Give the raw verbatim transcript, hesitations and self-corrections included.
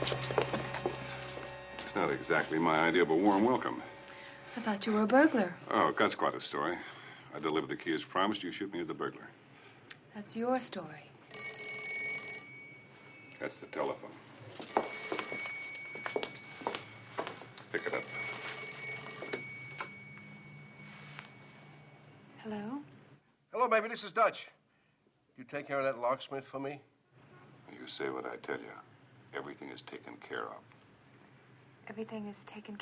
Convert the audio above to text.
It's not exactly my idea of a warm welcome. I thought you were a burglar. Oh, that's quite a story. I deliver the key as promised. You shoot me as the burglar. That's your story. That's the telephone. Pick it up. Hello? Hello, baby. This is Dutch. You take care of that locksmith for me? You say what I tell you. Everything is taken care of. Everything is taken care of.